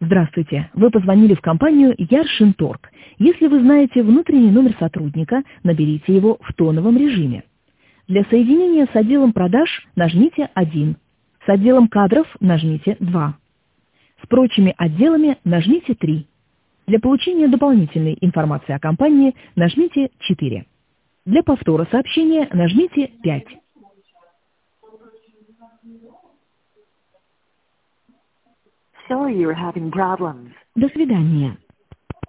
Здравствуйте. Вы позвонили в компанию Яршинторг. Если вы знаете внутренний номер сотрудника, наберите его в тоновом режиме. Для соединения с отделом продаж нажмите 1. С отделом кадров нажмите 2. С прочими отделами нажмите 3. Для получения дополнительной информации о компании нажмите 4. Для повтора сообщения нажмите 5. Sorry you're having problems. До свидания.